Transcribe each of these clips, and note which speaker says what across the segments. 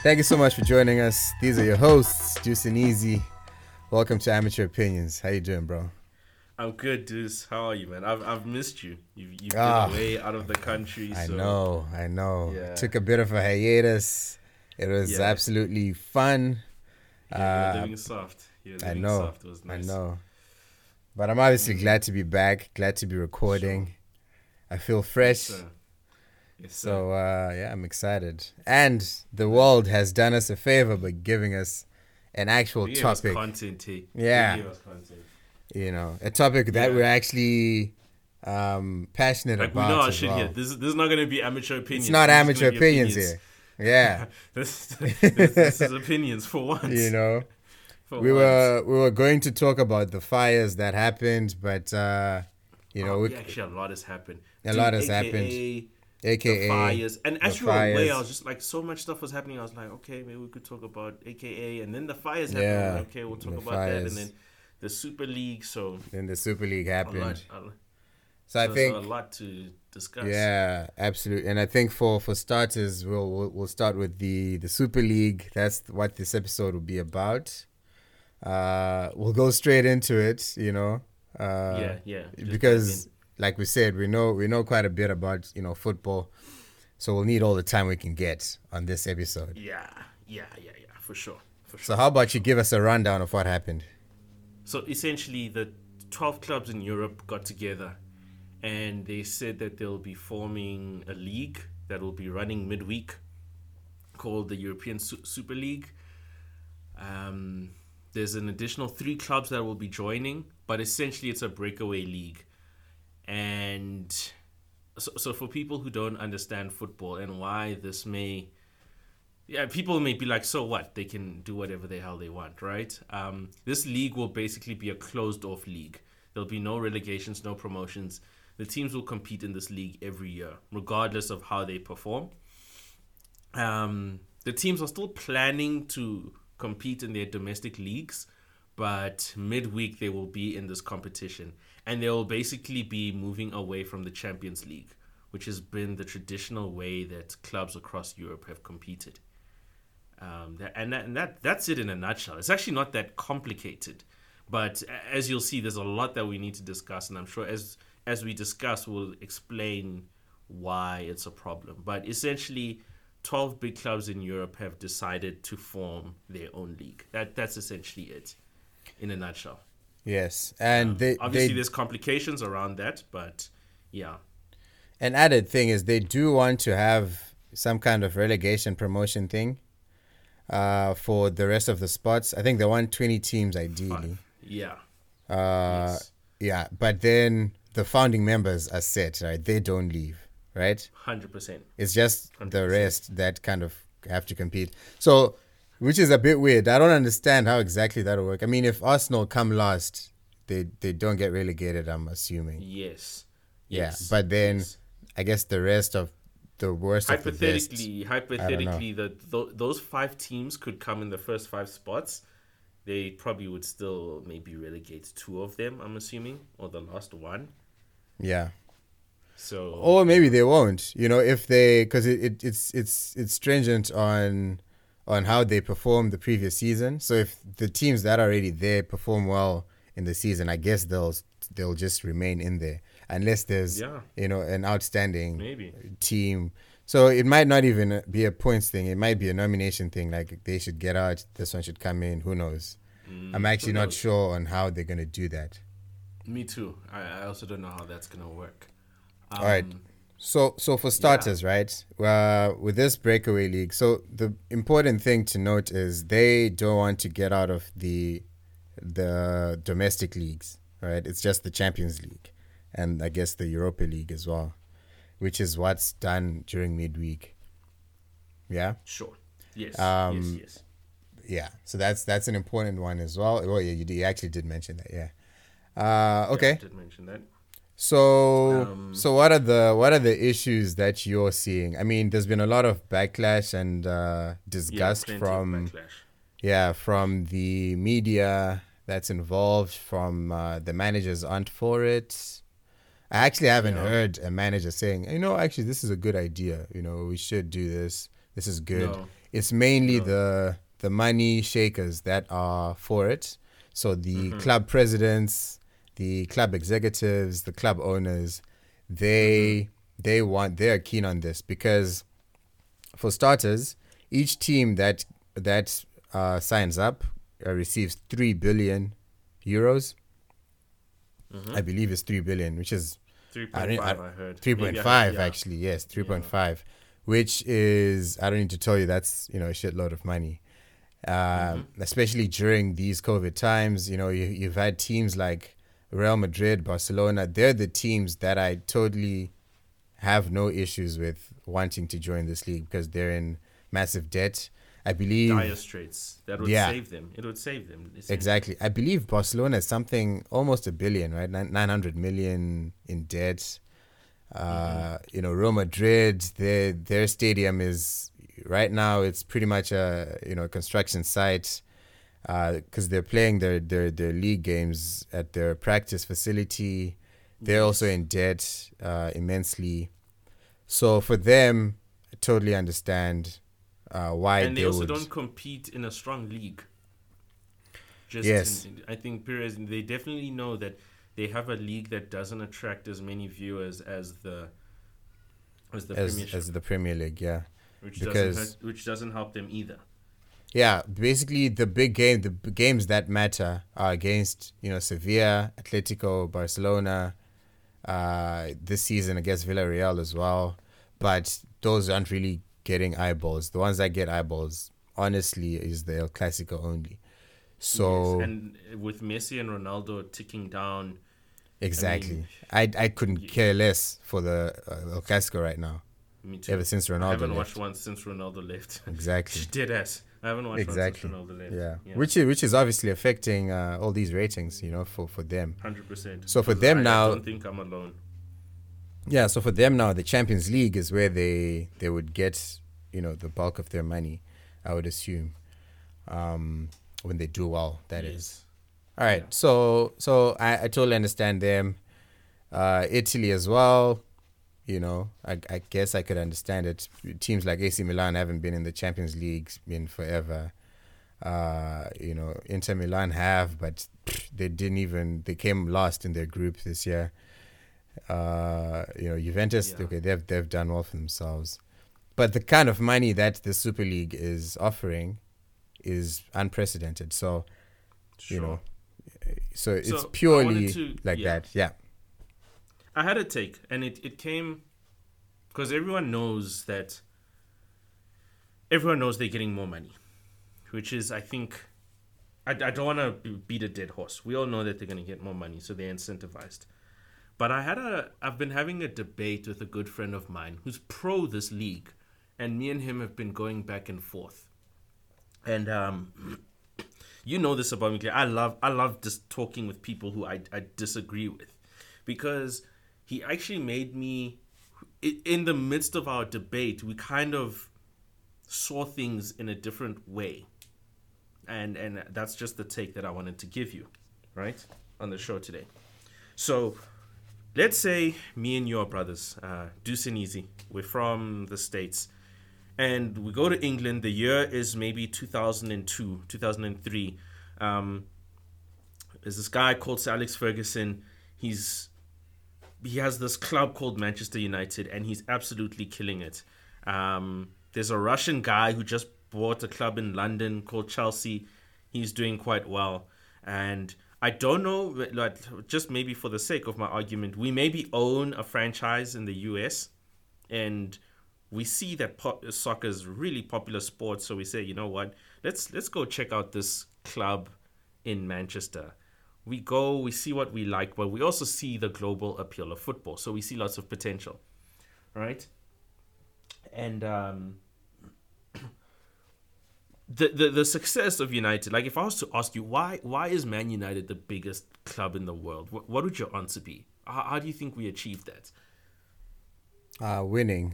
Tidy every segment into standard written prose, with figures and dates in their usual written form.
Speaker 1: Thank you so much for joining us. These are your hosts, Juice and Easy. Welcome to Amateur Opinions. How you doing, bro?
Speaker 2: I'm good, Deuce. How are you, man? I've missed you. You've been
Speaker 1: Ah,
Speaker 2: away out of the country.
Speaker 1: I
Speaker 2: So
Speaker 1: know.
Speaker 2: yeah,
Speaker 1: Took a bit of a hiatus. It was
Speaker 2: yeah,
Speaker 1: absolutely fun.
Speaker 2: yeah. You're
Speaker 1: Uh,
Speaker 2: living soft. You're
Speaker 1: I
Speaker 2: living
Speaker 1: know,
Speaker 2: soft. It was
Speaker 1: I
Speaker 2: nice.
Speaker 1: know. But I'm obviously
Speaker 2: Mm,
Speaker 1: glad to be back, glad to be
Speaker 2: sure.
Speaker 1: recording. I feel
Speaker 2: Yes,
Speaker 1: fresh.
Speaker 2: sir. Yes, sir.
Speaker 1: So, yeah, I'm excited. And the
Speaker 2: Nice.
Speaker 1: world has done us a favor by giving us an actual
Speaker 2: They gave us
Speaker 1: topic.
Speaker 2: content, hey. They
Speaker 1: Yeah,
Speaker 2: gave us content.
Speaker 1: a topic that
Speaker 2: Yeah.
Speaker 1: we're actually passionate
Speaker 2: Like we know
Speaker 1: about
Speaker 2: our
Speaker 1: as
Speaker 2: shit here.
Speaker 1: well.
Speaker 2: This is not gonna be amateur
Speaker 1: It's
Speaker 2: opinions.
Speaker 1: not
Speaker 2: This is just
Speaker 1: amateur
Speaker 2: gonna be
Speaker 1: opinions
Speaker 2: opinions.
Speaker 1: here. Yeah.
Speaker 2: This is opinions for
Speaker 1: you
Speaker 2: once.
Speaker 1: know,
Speaker 2: For
Speaker 1: we
Speaker 2: once.
Speaker 1: were we were going to talk about the fires that happened, but
Speaker 2: Yeah, actually, a lot has happened,
Speaker 1: a lot
Speaker 2: dude.
Speaker 1: has happened,
Speaker 2: AKA the
Speaker 1: aka
Speaker 2: fires. And
Speaker 1: the
Speaker 2: as you were away, I
Speaker 1: fires.
Speaker 2: was just like, so much stuff was happening. I was like, okay, maybe we could talk about AKA, and then the fires happened. I was
Speaker 1: Yeah,
Speaker 2: like, okay, we'll talk
Speaker 1: the
Speaker 2: about that, and
Speaker 1: fires.
Speaker 2: then the Super League. So
Speaker 1: Then the Super League
Speaker 2: a lot,
Speaker 1: happened. So I
Speaker 2: so a
Speaker 1: think,
Speaker 2: lot to discuss.
Speaker 1: yeah, absolutely. And I think for starters, we'll start with the Super League. That's what this episode will be about. We'll go straight into it,
Speaker 2: Yeah. Just dive in.
Speaker 1: because like we said, we know quite a bit about football, so we'll need all the time we can get on this episode.
Speaker 2: Yeah, for sure,
Speaker 1: So how about you give us a rundown of what happened?
Speaker 2: So essentially, the 12 clubs in Europe got together and they said that they'll be forming a league that will be running midweek called the European Super League. There's an additional 3 clubs that will be joining, but essentially it's a breakaway league. And so for people who don't understand football and why this may, yeah, people may be like, so what? They can do whatever the hell they want, right? This league will basically be a closed-off league. There'll be no relegations, no promotions. The teams will compete in this league every year, regardless of how they perform. The teams are still planning to compete in their domestic leagues, but midweek they will be in this competition. And they will basically be moving away from the Champions League, which has been the traditional way that clubs across Europe have competed. That's it in a nutshell. It's actually not that complicated, but as you'll see, there's a lot that we need to discuss, and I'm sure as we discuss, we'll explain why it's a problem. But essentially, 12 big clubs in Europe have decided to form their own league. That's essentially it, in a nutshell.
Speaker 1: Yes, and
Speaker 2: Obviously, there's complications around that, but yeah.
Speaker 1: an added thing is they do want to have some kind of relegation promotion thing for the rest of the spots. I think they want 20 teams ideally.
Speaker 2: Yeah.
Speaker 1: Uh,
Speaker 2: Yes.
Speaker 1: yeah, but then the founding members are set, right? They don't leave, right?
Speaker 2: 100%.
Speaker 1: It's just the
Speaker 2: 100%.
Speaker 1: rest that kind of have to compete. So, which is a bit weird. I don't understand how exactly that'll work. I mean, if Arsenal come last, they don't get relegated, I'm assuming.
Speaker 2: Yes.
Speaker 1: Yeah,
Speaker 2: Yes.
Speaker 1: but then
Speaker 2: Yes.
Speaker 1: I guess the rest of the worst of the best.
Speaker 2: Hypothetically, those 5 teams could come in the first 5 spots. They probably would still maybe relegate 2 of them, I'm assuming, or the last one.
Speaker 1: Yeah.
Speaker 2: So,
Speaker 1: Or maybe they won't. If they, because it's stringent on how they performed the previous season. So if the teams that are already there perform well in the season, I guess they'll just remain in there unless there's
Speaker 2: yeah,
Speaker 1: an outstanding
Speaker 2: maybe.
Speaker 1: team. So it might not even be a points thing. It might be a nomination thing. Like they should get out. This one should come in. Who knows? I'm actually
Speaker 2: Who
Speaker 1: not
Speaker 2: knows?
Speaker 1: sure on how they're gonna do that.
Speaker 2: Me too. I also don't know how that's going to work.
Speaker 1: All right. So for starters, right, with this breakaway league, so the important thing to note is they don't want to get out of the domestic leagues, right? It's just the Champions League, and I guess the Europa League as well, which is what's done during midweek. Yeah,
Speaker 2: Sure. Yes.
Speaker 1: Um,
Speaker 2: Yes.
Speaker 1: yeah. So that's an important one as well. Oh yeah, you actually did mention that. Yeah. Okay.
Speaker 2: Yeah, I did mention that.
Speaker 1: So what are the issues that you're seeing? I mean, there's been a lot of backlash and disgust
Speaker 2: Plenty
Speaker 1: from
Speaker 2: of backlash.
Speaker 1: from the media that's involved, from the managers aren't for it. I actually haven't
Speaker 2: Yeah.
Speaker 1: heard a manager saying, actually this is a good idea. We should do this. This is good.
Speaker 2: No.
Speaker 1: it's mainly
Speaker 2: No.
Speaker 1: the money shakers that are for it. So the
Speaker 2: Mm-hmm.
Speaker 1: club presidents, the club executives, the club owners,
Speaker 2: Mm-hmm.
Speaker 1: they're keen on this because, for starters, each team that signs up receives 3 billion euros.
Speaker 2: Mm-hmm.
Speaker 1: I believe it's 3 billion, which is I don't I,
Speaker 2: 3.5, I heard.
Speaker 1: three point
Speaker 2: Maybe I heard,
Speaker 1: five
Speaker 2: yeah.
Speaker 1: actually. Yes, three
Speaker 2: Yeah.
Speaker 1: point five, which is I don't need to tell you that's a shitload of money.
Speaker 2: Mm-hmm.
Speaker 1: Especially during these COVID times, you've had teams like Real Madrid, Barcelona. They're the teams that I totally have no issues with wanting to join this league because they're in massive debt. I
Speaker 2: Dire
Speaker 1: believe,
Speaker 2: straits. That would
Speaker 1: yeah,
Speaker 2: save them. It would save them, essentially.
Speaker 1: exactly. I believe Barcelona is something almost a billion, right? 900 million in debt.
Speaker 2: Mm-hmm.
Speaker 1: Real Madrid, their stadium is right now. It's pretty much a construction site because they're playing their league games at their practice facility. They're also
Speaker 2: Yes.
Speaker 1: in debt immensely. So for them, I totally understand why
Speaker 2: And they
Speaker 1: they
Speaker 2: also
Speaker 1: would.
Speaker 2: don't compete in a strong league.
Speaker 1: Yes,
Speaker 2: I think Perez, they definitely know that they have a league that doesn't attract as many viewers as the Premiership,
Speaker 1: as the Premier League, yeah, because
Speaker 2: which doesn't help them either.
Speaker 1: yeah, basically the games that matter are against Sevilla, Atletico, Barcelona. This season against Villarreal as well, but those aren't really getting eyeballs. The ones that get eyeballs, honestly, is the El Clasico only.
Speaker 2: Yes,
Speaker 1: So
Speaker 2: and with Messi and Ronaldo ticking down, I mean,
Speaker 1: exactly, I couldn't
Speaker 2: y-
Speaker 1: care less for the El Clasico right now.
Speaker 2: me too.
Speaker 1: Ever since
Speaker 2: I
Speaker 1: Ronaldo
Speaker 2: haven't watched
Speaker 1: left,
Speaker 2: one since Ronaldo left.
Speaker 1: exactly,
Speaker 2: Dead ass. I haven't watched one since
Speaker 1: exactly,
Speaker 2: Ronaldo left.
Speaker 1: yeah.
Speaker 2: Yeah,
Speaker 1: Which is obviously affecting all these ratings, for them.
Speaker 2: 100%.
Speaker 1: So for
Speaker 2: Because
Speaker 1: them
Speaker 2: I
Speaker 1: now,
Speaker 2: don't think I'm alone.
Speaker 1: yeah. So for them now, the Champions League is where they would get the bulk of their money, I would assume, when they do well. That is.
Speaker 2: Yes.
Speaker 1: All right.
Speaker 2: Yeah.
Speaker 1: So I totally understand them. Italy as well. I guess I could understand it. Teams like AC Milan haven't been in the Champions League in forever. Inter Milan have, but they came last in their group this year. Juventus,
Speaker 2: Yeah.
Speaker 1: okay, they've done well for themselves. But the kind of money that the Super League is offering is unprecedented. So, you know,
Speaker 2: Sure.
Speaker 1: so it's
Speaker 2: So I wanted
Speaker 1: purely
Speaker 2: to,
Speaker 1: like
Speaker 2: yeah.
Speaker 1: that. Yeah.
Speaker 2: I had a take, and it came because everyone knows they're getting more money, which is, I think, I don't want to beat a dead horse. We all know that they're going to get more money, so they're incentivized. But I've been having a debate with a good friend of mine who's pro this league, and me and him have been going back and forth. And you know this about me, Claire. I love just talking with people who I disagree with, because he actually made me, in the midst of our debate, we kind of saw things in a different way, and that's just the take that I wanted to give you, right, on the show today. So let's say me and you are brothers, Deuce and Easy. We're from the States, and we go to England. The year is maybe 2002, 2003. There's this guy called Sir Alex Ferguson. He has this club called Manchester United, and he's absolutely killing it. There's a Russian guy who just bought a club in London called Chelsea. He's doing quite well. And I don't know, like, just maybe for the sake of my argument, we maybe own a franchise in the US, and we see that soccer is really popular sport. So we say, you know what, let's go check out this club in Manchester. We go, we see what we like, but we also see the global appeal of football. So we see lots of potential, right? And the success of United, like, if I was to ask you why is Man United the biggest club in the world, what would your answer be? How do you think we achieved that?
Speaker 1: Winning.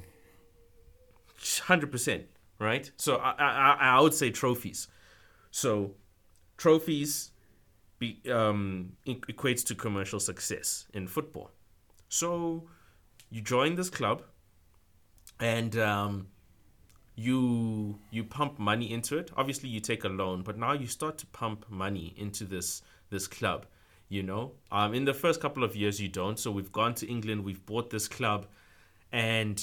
Speaker 2: 100%, right? So I would say trophies. So trophies equates to commercial success in football. So you join this club, and you pump money into it. Obviously, you take a loan, but now you start to pump money into this club. In the first couple of years, you don't. So we've gone to England, we've bought this club, and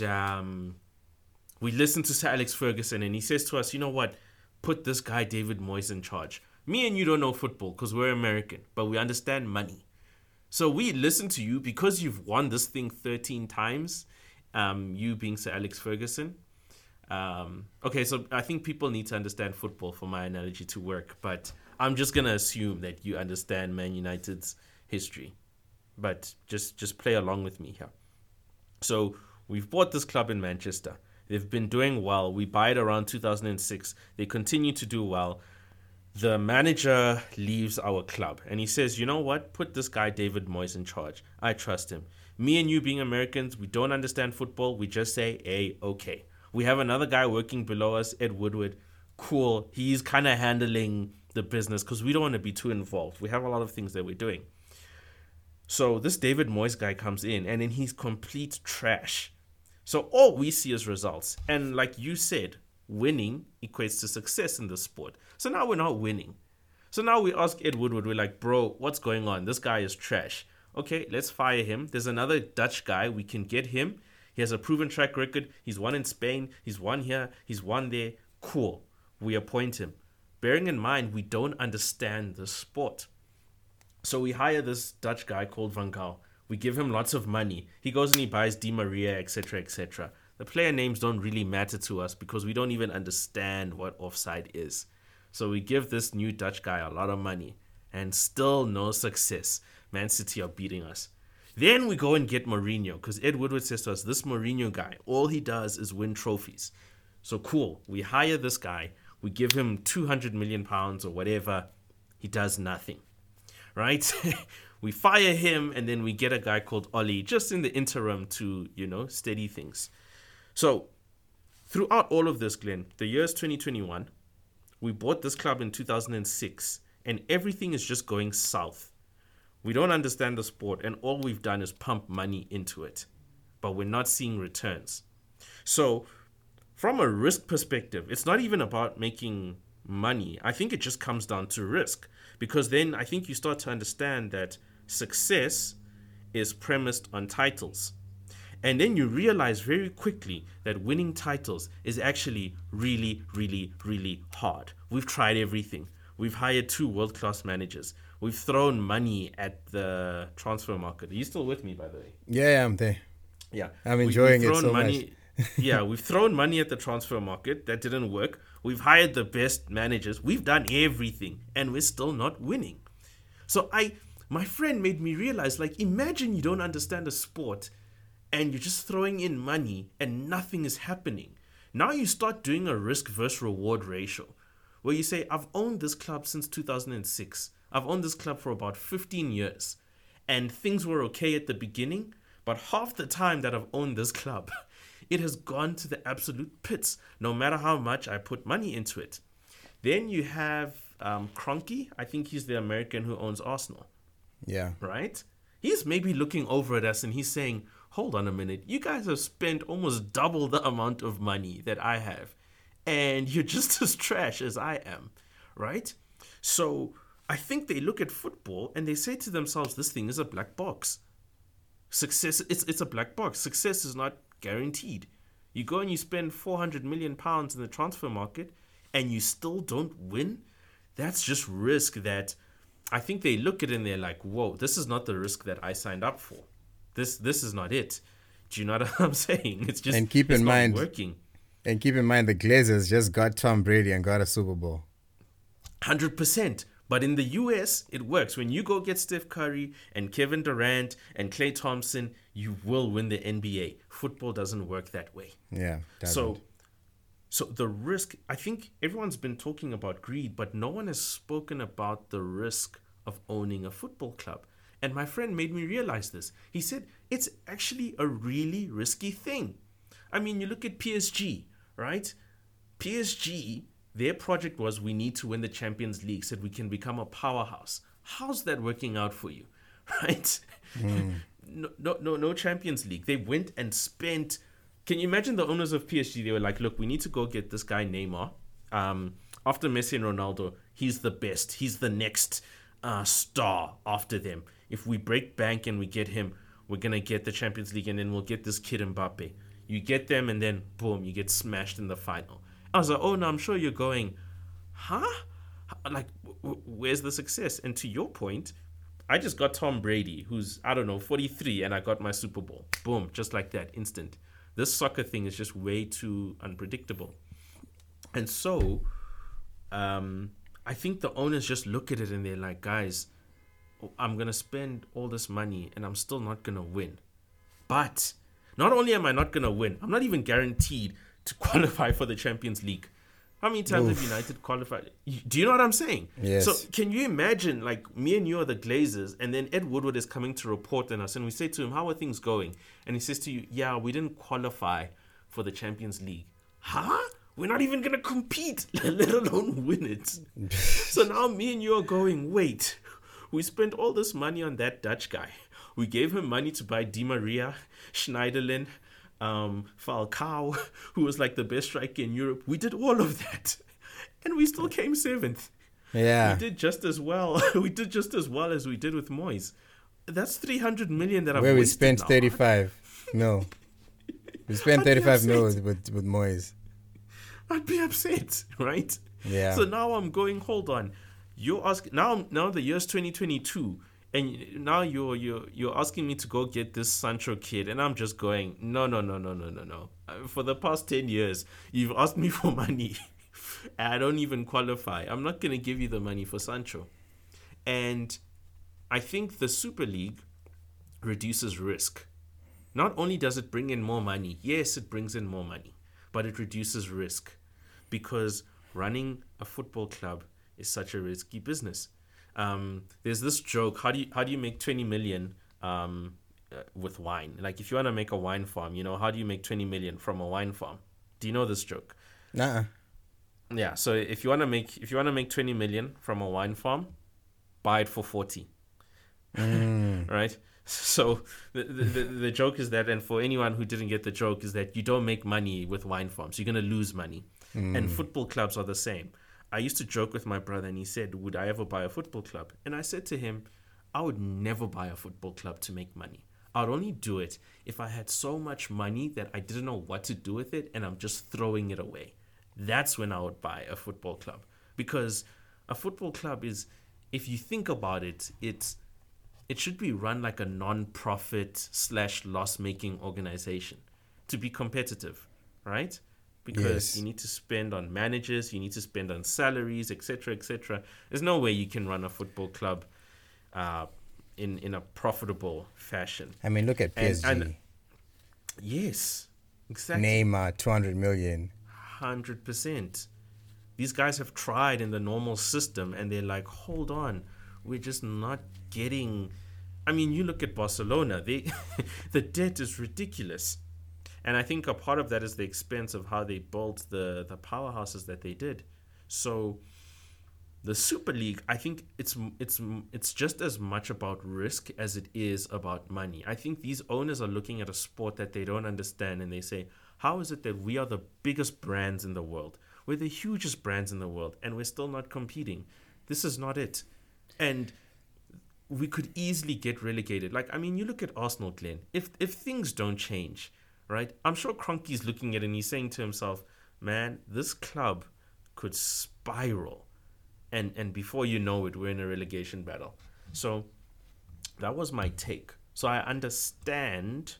Speaker 2: we listened to Sir Alex Ferguson, and he says to us, you know what? Put this guy David Moyes in charge. Me and you don't know football because we're American, but we understand money. So we listen to you because you've won this thing 13 times, you being Sir Alex Ferguson. Okay, so I think people need to understand football for my analogy to work, but I'm just going to assume that you understand Man United's history. But just play along with me here. So we've bought this club in Manchester. They've been doing well. We buy it around 2006. They continue to do well. The manager leaves our club and he says, you know what? Put this guy David Moyes in charge. I trust him. Me and you being Americans, we don't understand football. We just say, hey, okay. We have another guy working below us, Ed Woodward. Cool. He's kind of handling the business because we don't want to be too involved. We have a lot of things that we're doing. So this David Moyes guy comes in and then he's complete trash. So all we see is results. And like you said, winning equates to success in the sport. So now we're not winning. So now we ask Ed Woodward, we're like, bro, what's going on? This guy is trash. Okay, let's fire him. There's another Dutch guy. We can get him. He has a proven track record. He's won in Spain. He's won here. He's won there. Cool. We appoint him. Bearing in mind, we don't understand the sport. So we hire this Dutch guy called Van Gaal. We give him lots of money. He goes and he buys Di Maria, etc., etc. The player names don't really matter to us because we don't even understand what offside is. So we give this new Dutch guy a lot of money and still no success. Man City are beating us. Then we go and get Mourinho because Ed Woodward says to us, this Mourinho guy, all he does is win trophies. So cool. We hire this guy. We give him £200 million or whatever. He does nothing. Right? We fire him and then we get a guy called Oli just in the interim to, steady things. So throughout all of this, Glenn, the year's 2021, we bought this club in 2006 and everything is just going south. We don't understand the sport and all we've done is pump money into it, but we're not seeing returns. So from a risk perspective, it's not even about making money. I think it just comes down to risk because then I think you start to understand that success is premised on titles. And then you realize very quickly that winning titles is actually really, really, really hard. We've tried everything. We've hired 2 world-class managers. We've thrown money at the transfer market. Are you still with me, by the way?
Speaker 1: Yeah, I'm there.
Speaker 2: Yeah.
Speaker 1: I'm enjoying it so much.
Speaker 2: Yeah, we've thrown money at the transfer market. That didn't work. We've hired the best managers. We've done everything, and we're still not winning. So my friend made me realize, imagine you don't understand the sport, and you're just throwing in money, and nothing is happening. Now you start doing a risk versus reward ratio, where you say, I've owned this club since 2006. I've owned this club for about 15 years, and things were okay at the beginning, but half the time that I've owned this club, it has gone to the absolute pits, no matter how much I put money into it. Then you have Kroenke. I think he's the American who owns Arsenal.
Speaker 1: Yeah.
Speaker 2: Right? He's maybe looking over at us and he's saying, hold on a minute, you guys have spent almost double the amount of money that I have, and you're just as trash as I am, right? So I think they look at football and they say to themselves, this thing is a black box. Success, it's a black box. Success is not guaranteed. You go and you spend £400 million in the transfer market and you still don't win. That's just risk that I think they look at it and they're like, whoa, this is not the risk that I signed up for. This is not it. Do you know what I'm saying? It's just not working.
Speaker 1: And keep in mind, the Glazers just got Tom Brady and got a Super Bowl.
Speaker 2: 100%. But in the US, it works. When you go get Steph Curry and Kevin Durant and Klay Thompson, you will win the NBA. Football doesn't work that way.
Speaker 1: Yeah, doesn't.
Speaker 2: So the risk, I think everyone's been talking about greed, but no one has spoken about the risk of owning a football club. And my friend made me realize this. He said, it's actually a really risky thing. I mean, you look at PSG, right? PSG, their project was, we need to win the Champions League so that we can become a powerhouse. How's that working out for you, right? No Champions League. They went and spent can you imagine the owners of PSG? They were like, look, we need to go get this guy Neymar. After Messi and Ronaldo, he's the best. He's the next star after them. If we break bank and we get him, we're going to get the Champions League, and then we'll get this kid Mbappe. You get them, and then, boom, you get smashed in the final. I was like, oh, no, I'm sure you're going, huh? Like, where's the success? And to your point, I just got Tom Brady, who's, I don't know, 43, and I got my Super Bowl. Boom, just like that, instant. This soccer thing is just way too unpredictable. And so, I think the owners just look at it and they're like, guys, I'm going to spend all this money and I'm still not going to win. But not only am I not going to win, I'm not even guaranteed to qualify for the Champions League. How many times have United qualified? Do you know what I'm saying?
Speaker 1: Yes.
Speaker 2: So can you imagine, like, me and you are the Glazers, and then Ed Woodward is coming to report on us, and we say to him, how are things going? And he says to you, yeah, we didn't qualify for the Champions League. Huh? We're not even going to compete, let alone win it. So now me and you are going, wait, we spent all this money on that Dutch guy. We gave him money to buy Di Maria, Schneiderlin, Falcao, who was like the best striker in Europe. We did all of that, and we still came 7th.
Speaker 1: Yeah,
Speaker 2: we did just as well. We did just as well as we did with Moyes. That's 300 million that I've
Speaker 1: where we
Speaker 2: wasted
Speaker 1: spent
Speaker 2: now.
Speaker 1: 35 mil. We spent 35 mil with Moyes.
Speaker 2: I'd be upset, right?
Speaker 1: Yeah.
Speaker 2: So now I'm going, hold on. You're asking now the year's 2022. And now you're asking me to go get this Sancho kid, and I'm just going, no. For the past 10 years, you've asked me for money, and I don't even qualify. I'm not going to give you the money for Sancho. And I think the Super League reduces risk. Not only does it bring in more money, yes, it brings in more money, but it reduces risk, because running a football club is such a risky business. There's this joke, how do you make 20 million with wine? Like, if you want to make a wine farm, how do you make 20 million from a wine farm? Do you know this joke?
Speaker 1: Nuh-uh.
Speaker 2: Yeah, so if you want to make 20 million from a wine farm, buy it for 40. Right? So the joke is that, and for anyone who didn't get the joke, is that you don't make money with wine farms. You're going to lose money. And football clubs are the same. I used to joke with my brother, and he said, would I ever buy a football club? And I said to him, I would never buy a football club to make money. I would only do it if I had so much money that I didn't know what to do with it and I'm just throwing it away. That's when I would buy a football club. Because a football club is, if you think about it, it should be run like a non-profit / loss-making organization to be competitive, right? Because you need to spend on managers, you need to spend on salaries, etc., etc. There's no way you can run a football club in a profitable fashion.
Speaker 1: I mean, look at PSG.
Speaker 2: And yes, exactly.
Speaker 1: Neymar, 200 million.
Speaker 2: 100%. These guys have tried in the normal system, and they're like, hold on, we're just not getting... I mean, you look at Barcelona, the debt is ridiculous. And I think a part of that is the expense of how they built the powerhouses that they did. So the Super League, I think it's just as much about risk as it is about money. I think these owners are looking at a sport that they don't understand, and they say, how is it that we are the biggest brands in the world? We're the hugest brands in the world, and we're still not competing. This is not it. And we could easily get relegated. Like, I mean, you look at Arsenal, Glenn. If things don't change... right? I'm sure Kroenke's looking at it and he's saying to himself, man, this club could spiral. And before you know it, we're in a relegation battle. So that was my take. So I understand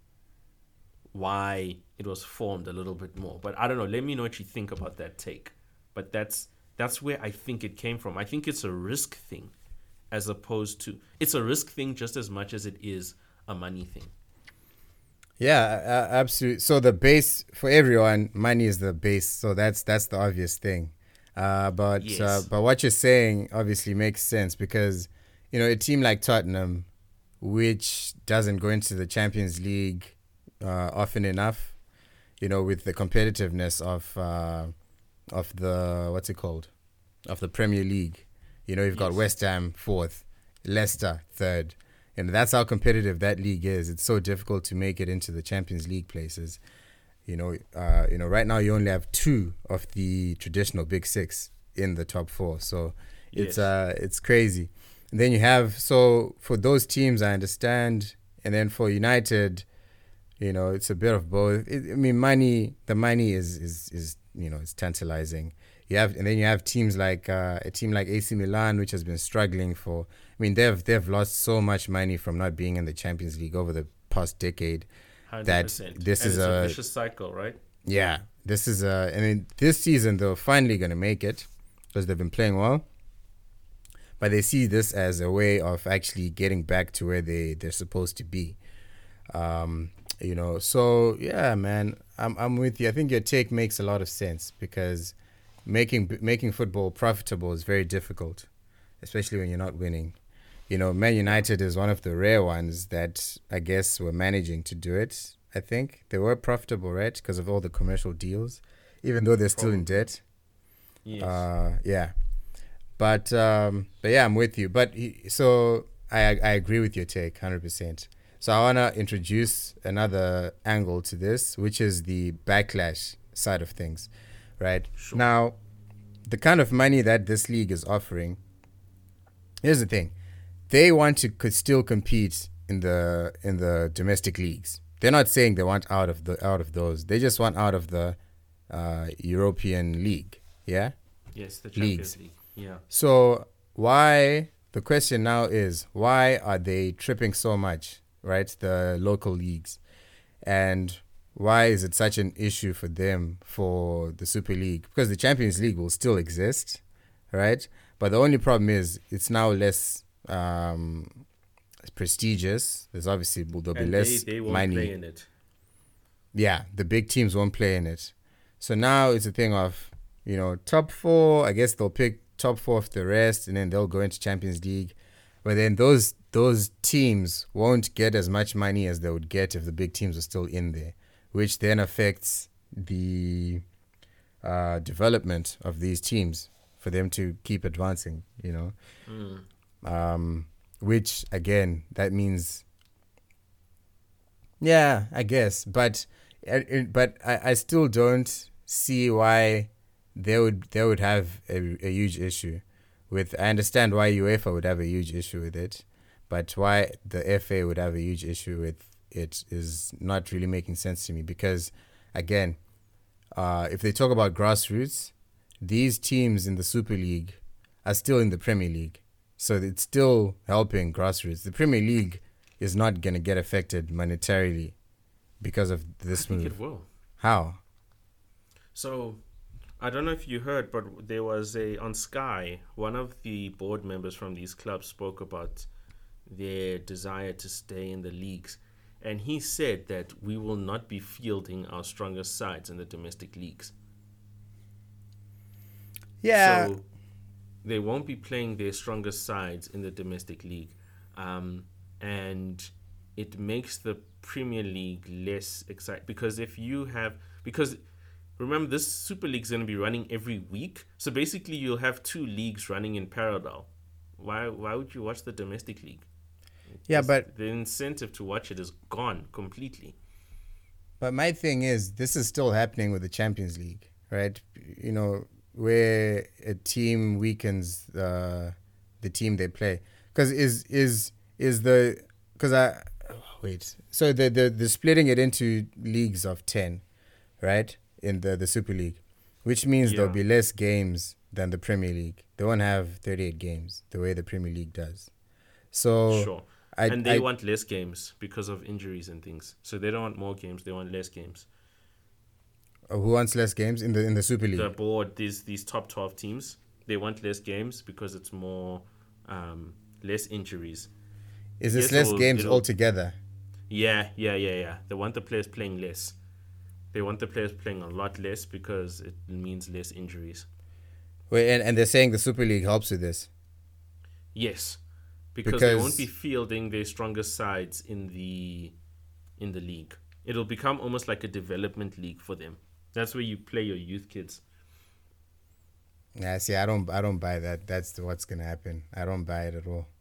Speaker 2: why it was formed a little bit more. But I don't know. Let me know what you think about that take. But that's where I think it came from. I think it's a risk thing as opposed to... It's a risk thing just as much as it is a money thing.
Speaker 1: Yeah, absolutely. So the base for everyone, money is the base. So that's the obvious thing. But what you're saying obviously makes sense because, a team like Tottenham, which doesn't go into the Champions League often enough, with the competitiveness of the what's it called, of the Premier League. You've got West Ham 4th, Leicester 3rd. And that's how competitive that league is. It's so difficult to make it into the Champions League places. Right now you only have two of the traditional big six in the top four. So
Speaker 2: Yes.
Speaker 1: it's crazy. And then you have, so for those teams, I understand. And then for United, it's a bit of both. The money is it's tantalizing. And then you have teams like a team like AC Milan, which has been struggling for. They've lost so much money from not being in the Champions League over the past decade.
Speaker 2: 100%.
Speaker 1: That this
Speaker 2: and
Speaker 1: is
Speaker 2: it's a vicious cycle, right?
Speaker 1: yeah, this is this season they're finally gonna make it because they've been playing well. But they see this as a way of actually getting back to where they're supposed to be. So yeah, man, I'm with you. I think your take makes a lot of sense because making football profitable is very difficult, especially when you're not winning. Man United is one of the rare ones that I guess were managing to do it. I think they were profitable, right, because of all the commercial deals, even though they're still in debt.
Speaker 2: Yes.
Speaker 1: Yeah. But yeah, I'm with you. But so I agree with your take 100%. So I want to introduce another angle to this, which is the backlash side of things, right?
Speaker 2: Sure.
Speaker 1: Now, the kind of money that this league is offering, here's the thing. They want to still compete in the domestic leagues. They're not saying they want out of those. They just want out of the European League, yeah?
Speaker 2: Yes, the Champions League. Yeah.
Speaker 1: So the question now is, why are they tripping so much, right? The local leagues. And why is it such an issue for them for the Super League? Because the Champions League will still exist, right? But the only problem is it's now less prestigious. There'll be less
Speaker 2: they won't
Speaker 1: money.
Speaker 2: play in it.
Speaker 1: Yeah, the big teams won't play in it. So now it's a thing of, top four. I guess they'll pick top four of the rest, and then they'll go into Champions League. But then those teams won't get as much money as they would get if the big teams are still in there, which then affects the development of these teams for them to keep advancing. Which again, that means, yeah, I guess, but I still don't see why they would have a huge issue with. I understand why UEFA would have a huge issue with it, but why the FA would have a huge issue with it is not really making sense to me. Because again, if they talk about grassroots, these teams in the Super League are still in the Premier League. So it's still helping grassroots. The Premier League is not going to get affected monetarily because of this move.
Speaker 2: I think it will.
Speaker 1: How?
Speaker 2: So, I don't know if you heard, but there was on Sky, one of the board members from these clubs spoke about their desire to stay in the leagues. And he said that we will not be fielding our strongest sides in the domestic leagues.
Speaker 1: Yeah.
Speaker 2: So they won't be playing their strongest sides in the domestic league. And it makes the Premier League less exciting. Because remember, this Super League is going to be running every week. So basically, you'll have two leagues running in parallel. Why would you watch the domestic league?
Speaker 1: Yeah, but
Speaker 2: the incentive to watch it is gone completely.
Speaker 1: But my thing is, this is still happening with the Champions League, right? Where a team weakens the team they play. Because So they're splitting it into leagues of 10, right? In the Super League, which means there'll be less games than the Premier League. They won't have 38 games the way the Premier League does. So
Speaker 2: sure. And they want less games because of injuries and things. So they don't want more games, they want less games.
Speaker 1: Who wants less games in the Super League?
Speaker 2: The board, these top 12 teams, they want less games because it's more less injuries.
Speaker 1: Is this less games altogether?
Speaker 2: Yeah. They want the players playing less. They want the players playing a lot less because it means less injuries.
Speaker 1: Wait, and they're saying the Super League helps with this?
Speaker 2: Yes. Because they won't be fielding their strongest sides in the league. It'll become almost like a development league for them. That's where you play your youth kids.
Speaker 1: Yeah, see, I don't buy that. That's what's gonna happen. I don't buy it at all.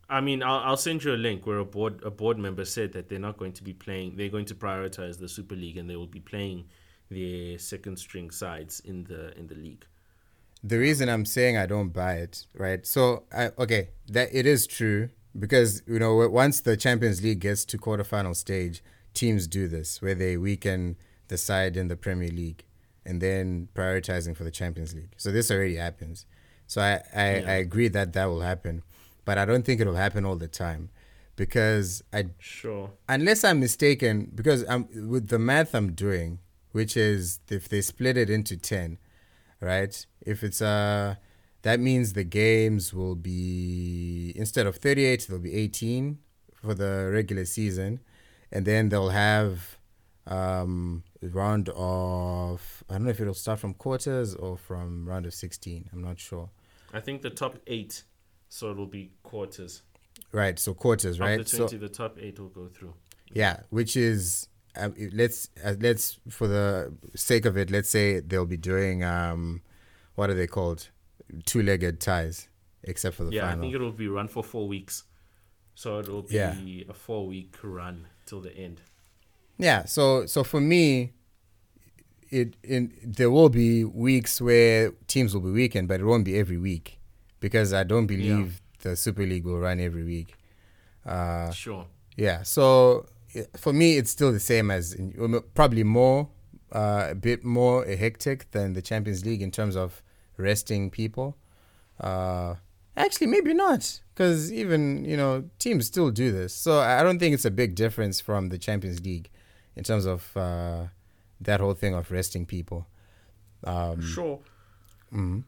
Speaker 2: I mean, I'll send you a link where a board member said that they're not going to be playing. They're going to prioritize the Super League, and they will be playing their second string sides in the league.
Speaker 1: The reason I'm saying I don't buy it, right? So, okay, that it is true because once the Champions League gets to quarterfinal stage, teams do this where they weaken the side in the Premier League and then prioritizing for the Champions League. So this already happens. So I
Speaker 2: Yeah,
Speaker 1: agree that that will happen, but I don't think it'll happen all the time because
Speaker 2: sure.
Speaker 1: unless I'm mistaken, because with the math I'm doing, which is if they split it into 10, right? If it's that means the games will be instead of 38, they'll be 18 for the regular season, and then they'll have a round of I don't know if it'll start from quarters or from round of 16. I'm not sure.
Speaker 2: I think the top eight, so it'll be quarters.
Speaker 1: Right, so quarters,
Speaker 2: Of the
Speaker 1: right? So
Speaker 2: 20, the top eight will go through.
Speaker 1: yeah, which is let's for the sake of it, let's say they'll be doing what are they called? Two-legged ties, except for the
Speaker 2: Yeah, I
Speaker 1: final.
Speaker 2: think it'll be run for 4 weeks. So it'll
Speaker 1: Yeah,
Speaker 2: be a 4 week run till the end.
Speaker 1: yeah. So for me, there will be weeks where teams will be weakened, but it won't be every week because I don't
Speaker 2: Yeah,
Speaker 1: believe the Super League will run every week. Uh,
Speaker 2: sure.
Speaker 1: yeah. So for me, it's still the same probably more, a bit more hectic than the Champions League in terms of resting people. Uh, Actually, maybe not, because even teams still do this. So I don't think it's a big difference from the Champions League in terms of that whole thing of resting people. Um,
Speaker 2: Sure.
Speaker 1: mhm.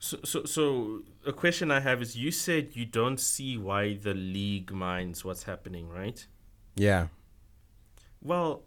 Speaker 2: So a question I have is you said you don't see why the league minds what's happening, right?
Speaker 1: Yeah,
Speaker 2: Well,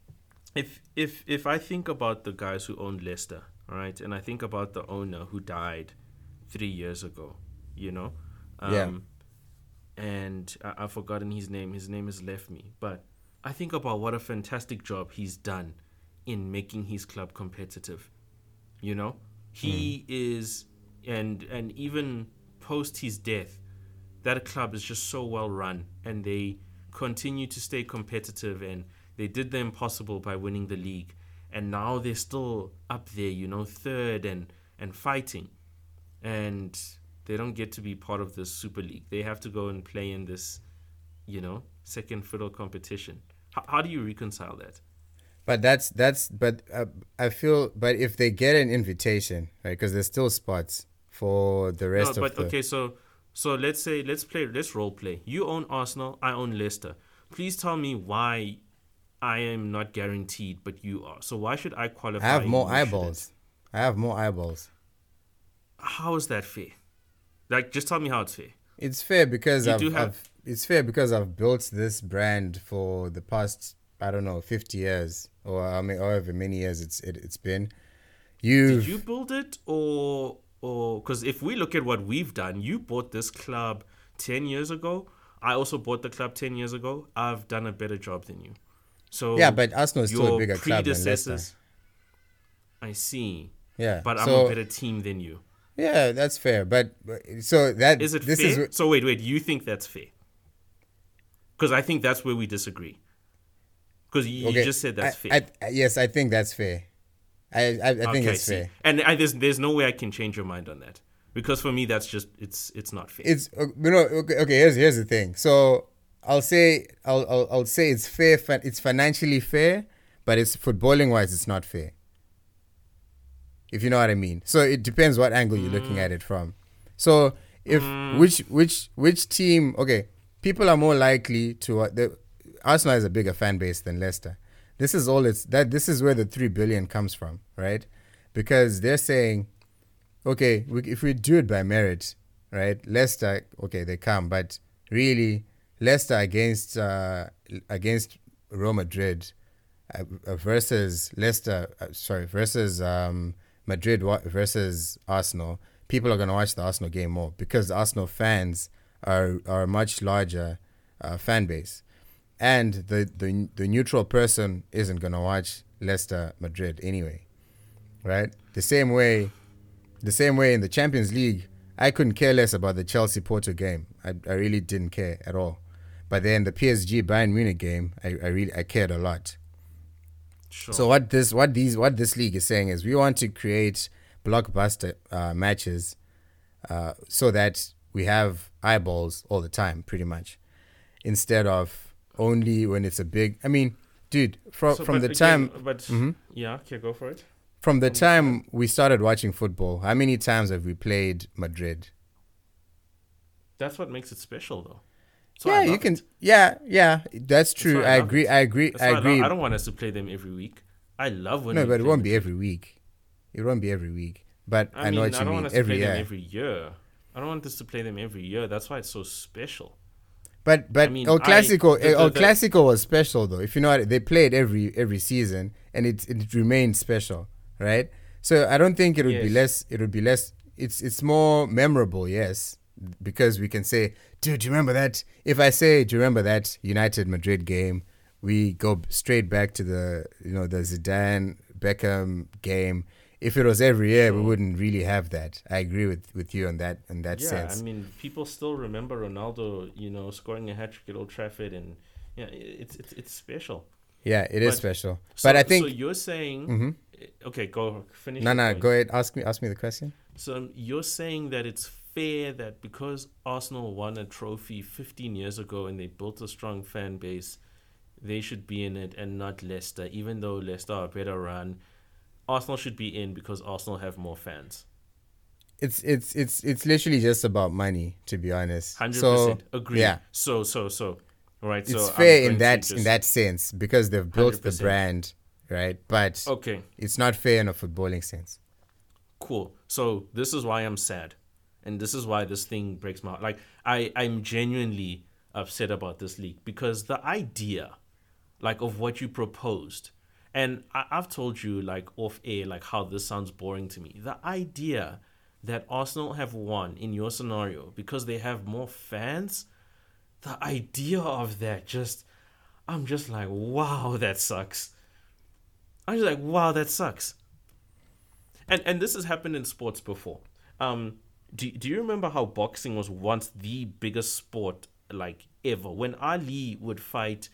Speaker 2: if I think about the guys who owned Leicester, all right, and I think about the owner who died 3 years ago, you know,
Speaker 1: yeah,
Speaker 2: um, and I've forgotten his name. His name has left me, but I think about what a fantastic job he's done in making his club competitive. You know, he is, and even post his death, that club is just so well run, and they continue to stay competitive, and they did the impossible by winning the league, and now they're still up there, third and fighting, and they don't get to be part of the Super League. They have to go and play in this, second fiddle competition. How do you reconcile that?
Speaker 1: but but I feel but if they get an invitation, right? Because there's still spots for the
Speaker 2: No,
Speaker 1: rest of
Speaker 2: but
Speaker 1: the.
Speaker 2: okay, so let's role play. You own Arsenal, I own Leicester. Please tell me why I am not guaranteed, but you are. So why should I
Speaker 1: I
Speaker 2: qualify
Speaker 1: have
Speaker 2: and
Speaker 1: more
Speaker 2: you shouldn't?
Speaker 1: eyeballs. I have more eyeballs.
Speaker 2: How is that fair? Like, just tell me how it's fair.
Speaker 1: It's fair because
Speaker 2: You do have.
Speaker 1: I've built this brand for the past I don't know 50 years or I mean however many years it's been.
Speaker 2: Did you
Speaker 1: You've
Speaker 2: build it or because if we look at what we've done, you bought this club 10 years ago. I also bought the club 10 years ago. I've done a better job than you.
Speaker 1: yeah,
Speaker 2: So
Speaker 1: but Arsenal is still a
Speaker 2: your
Speaker 1: bigger club than Leicester.
Speaker 2: predecessors, I see,
Speaker 1: Yeah,
Speaker 2: but I'm a
Speaker 1: so
Speaker 2: better team than you.
Speaker 1: yeah, that's fair. But so that
Speaker 2: Is it
Speaker 1: this
Speaker 2: fair?
Speaker 1: is
Speaker 2: So wait, you think that's fair? Because I think that's where we disagree. Because you
Speaker 1: okay.
Speaker 2: just said that's fair.
Speaker 1: Yes, I think that's fair. I think
Speaker 2: Okay,
Speaker 1: it's
Speaker 2: see,
Speaker 1: fair.
Speaker 2: and there's no way I can change your mind on that because for me that's just it's not fair.
Speaker 1: It's okay. Here's the thing. So I'll say it's fair. It's financially fair, but it's footballing wise, it's not fair. If you know what I mean. So it depends what angle you're looking at it from. So if which team? Okay, people are more likely to Arsenal has a bigger fan base than Leicester. This is all it's that this is where the 3 billion comes from, right? Because they're saying, okay, if we do it by merit, right? Leicester, okay, they come, but really, Leicester against Real Madrid versus Leicester, versus Madrid versus Arsenal. People are going to watch the Arsenal game more because the Arsenal fans are a much larger fan base, and the neutral person isn't going to watch Leicester Madrid anyway, right? The same way in the Champions League, I couldn't care less about the Chelsea Porto game. I really didn't care at all. But then the PSG Bayern Munich game, I cared a lot.
Speaker 2: Sure.
Speaker 1: So what this league is saying is we want to create blockbuster matches, so that we have eyeballs all the time, pretty much, instead of only when it's a big. I mean, dude, from the time.
Speaker 2: But yeah, okay, go for it.
Speaker 1: From the time we started watching football, how many times have we played Madrid?
Speaker 2: That's what makes it special, though.
Speaker 1: Yeah, you can. Yeah, that's true. I agree. I agree.
Speaker 2: I don't want us to play them every week. I love when.
Speaker 1: No, but it won't be every week. It won't be every week. But I know what you mean.
Speaker 2: I don't want us to play them every year. I don't want us to play them every year. That's why it's so special.
Speaker 1: But El Clasico was special though. If you know what, they played every season and it remained special, right? So I don't think it would be less. It would be less. It's more memorable, yes, because we can say, dude, do you remember that? If I say, do you remember that United Madrid game? We go straight back to the Zidane Beckham game. If it was every year, we wouldn't really have that. I agree with you on that sense.
Speaker 2: Yeah, I mean, people still remember Ronaldo, scoring a hat-trick at Old Trafford, and it's special.
Speaker 1: Yeah, it is special. But I think
Speaker 2: so. You're saying, okay, go finish.
Speaker 1: No, go ahead. Ask me the question.
Speaker 2: So you're saying that it's fair that because Arsenal won a trophy 15 years ago and they built a strong fan base, they should be in it and not Leicester, even though Leicester are a better run. Arsenal should be in because Arsenal have more fans.
Speaker 1: It's literally just about money, to be honest.
Speaker 2: 100% agree.
Speaker 1: Yeah.
Speaker 2: So right.
Speaker 1: It's fair in that sense because they've built 100%. The brand, right? But
Speaker 2: okay,
Speaker 1: it's not fair in a footballing sense.
Speaker 2: Cool. So this is why I'm sad, and this is why this thing breaks my heart. Like I'm genuinely upset about this league because the idea, like, of what you proposed. And I've told you, like, off air, like, how this sounds boring to me. The idea that Arsenal have won in your scenario because they have more fans, the idea of that I'm just like, wow, that sucks. I'm just like, wow, that sucks. And this has happened in sports before. Do you remember how boxing was once the biggest sport, like, ever? When Ali would fight,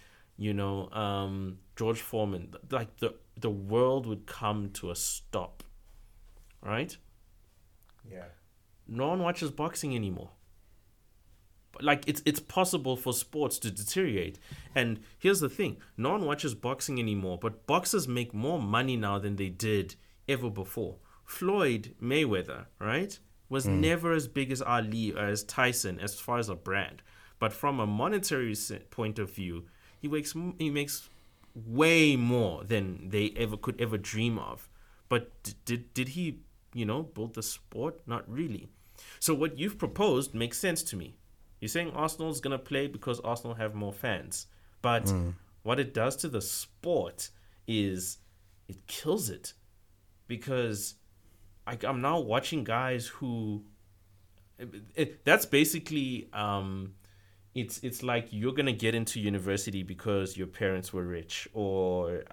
Speaker 2: George Foreman, like the world would come to a stop, right?
Speaker 1: Yeah.
Speaker 2: No one watches boxing anymore. But like it's possible for sports to deteriorate. And here's the thing: no one watches boxing anymore, but boxers make more money now than they did ever before. Floyd Mayweather, right, was never as big as Ali or as Tyson as far as a brand, but from a monetary point of view, he makes way more than they could ever dream of. But did he, build the sport? Not really. So what you've proposed makes sense to me. You're saying Arsenal's going to play because Arsenal have more fans. But what it does to the sport is it kills it. Because I'm now watching guys who... that's basically... It's like you're gonna get into university because your parents were rich, or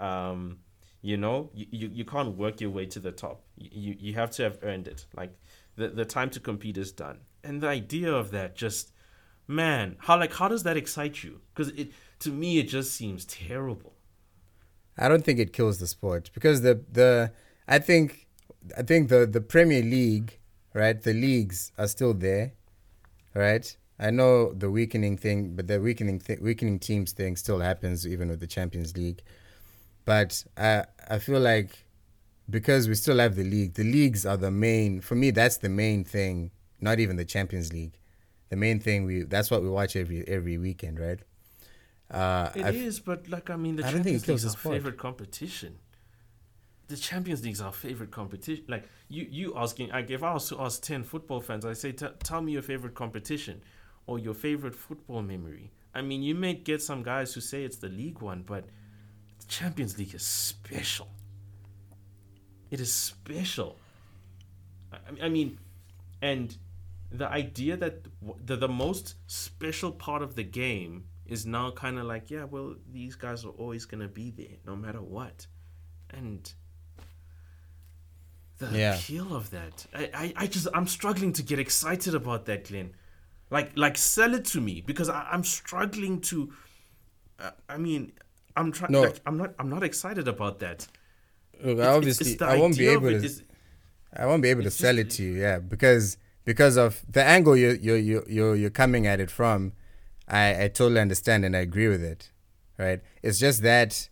Speaker 2: you can't work your way to the top. You have to have earned it. Like the time to compete is done. And the idea of that, just, man, how does that excite you? Because to me it just seems terrible.
Speaker 1: I don't think it kills the sport because I think the Premier League, right? The leagues are still there, right? I know the weakening thing, but the weakening teams thing still happens even with the Champions League. But I feel like because we still have the leagues are the main, for me, that's the main thing, not even the Champions League. The main thing, that's what we watch every weekend, right?
Speaker 2: It is, but the Champions League is our favorite competition. The Champions League is our favorite competition. Like, you asking, like, if I was to ask 10 football fans, I say, tell me your favorite competition or your favorite football memory. I mean, you may get some guys who say it's the League One, but the Champions League is special. It is special. I mean, and the idea that the most special part of the game is now kind of like, yeah, well, these guys are always going to be there no matter what. And the appeal of that, I'm struggling to get excited about that, Glenn. Like sell it to me because I'm struggling to. I mean, I'm trying.
Speaker 1: No,
Speaker 2: Like, I'm not excited about that.
Speaker 1: look,
Speaker 2: It's
Speaker 1: obviously,
Speaker 2: the
Speaker 1: I won't be
Speaker 2: idea of
Speaker 1: able
Speaker 2: it
Speaker 1: to.
Speaker 2: is.
Speaker 1: I won't be able to
Speaker 2: It's
Speaker 1: sell
Speaker 2: just.
Speaker 1: it to you, yeah, because of the angle you're coming at it from. I totally understand and I agree with it, right? It's just that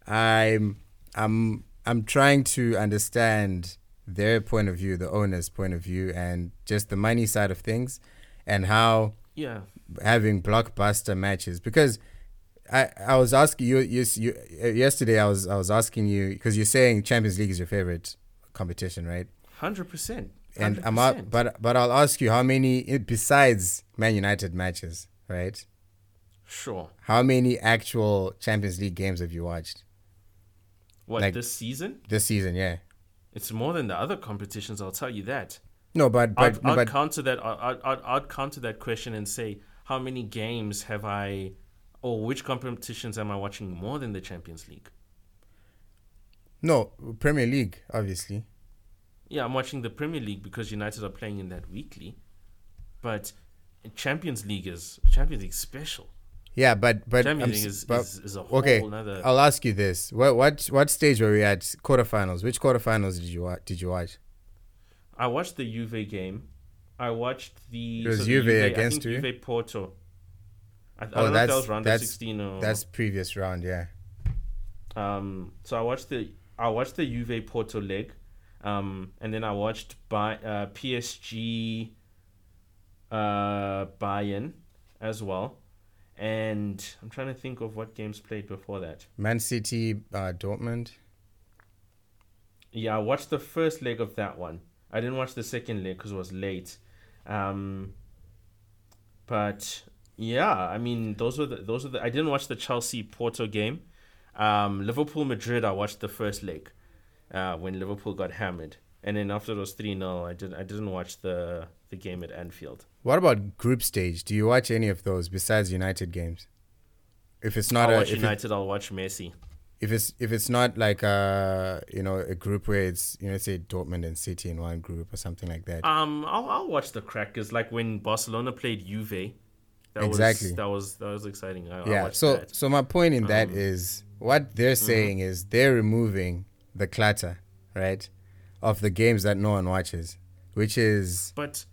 Speaker 1: I'm trying to understand their point of view, the owner's point of view, and just the money side of things, and how
Speaker 2: Yeah.
Speaker 1: having blockbuster matches. Because I was asking you yesterday. I was asking you because you're saying Champions League is your favorite competition, right?
Speaker 2: 100%.
Speaker 1: And I'm out,
Speaker 2: 100%.
Speaker 1: but I'll ask you how many besides Man United matches, right?
Speaker 2: Sure.
Speaker 1: How many actual Champions League games have you watched
Speaker 2: What,
Speaker 1: like
Speaker 2: this season?
Speaker 1: this season? Yeah.
Speaker 2: It's more than the other competitions, I'll tell you that.
Speaker 1: No, but
Speaker 2: I'd,
Speaker 1: no,
Speaker 2: I'd
Speaker 1: but
Speaker 2: counter that. I'd counter that question and say, how many games have I, or which competitions am I watching more than the Champions League?
Speaker 1: no, Premier League, obviously.
Speaker 2: Yeah, I'm watching the Premier League because United are playing in that weekly, but Champions League is special.
Speaker 1: Yeah, but
Speaker 2: Champions League is a whole
Speaker 1: okay.
Speaker 2: nother.
Speaker 1: I'll ask you this: what stage were we at? Quarterfinals. Which quarterfinals did you watch?
Speaker 2: I watched the Juve game. I watched the.
Speaker 1: It was
Speaker 2: the
Speaker 1: Juve
Speaker 2: I
Speaker 1: against
Speaker 2: think
Speaker 1: who?
Speaker 2: Juve Porto. I
Speaker 1: Oh,
Speaker 2: don't know if that was round of
Speaker 1: that's
Speaker 2: 16 or.
Speaker 1: that's previous round. Yeah.
Speaker 2: So I watched the Juve Porto leg, and then I watched PSG Bayern as well, and I'm trying to think of what games played before that.
Speaker 1: Man City, Dortmund.
Speaker 2: Yeah, I watched the first leg of that one. I didn't watch the second leg because it was late. But yeah, I mean those were the. I didn't watch the Chelsea Porto game. Liverpool Madrid. I watched the first leg, when Liverpool got hammered, and then after it was 3-0, I didn't watch the game at Anfield.
Speaker 1: What about group stage? Do you watch any of those besides United games? If it's not
Speaker 2: I'll watch United. I'll watch Messi.
Speaker 1: if it's not like a group where it's say Dortmund and City in one group or something like that.
Speaker 2: I'll watch the crackers like when Barcelona played Juve.
Speaker 1: Exactly.
Speaker 2: That was exciting. I'll
Speaker 1: Yeah.
Speaker 2: watch
Speaker 1: So
Speaker 2: that.
Speaker 1: so my point in that is what they're saying is they're removing the clutter, right, of the games that no one watches, which is.
Speaker 2: But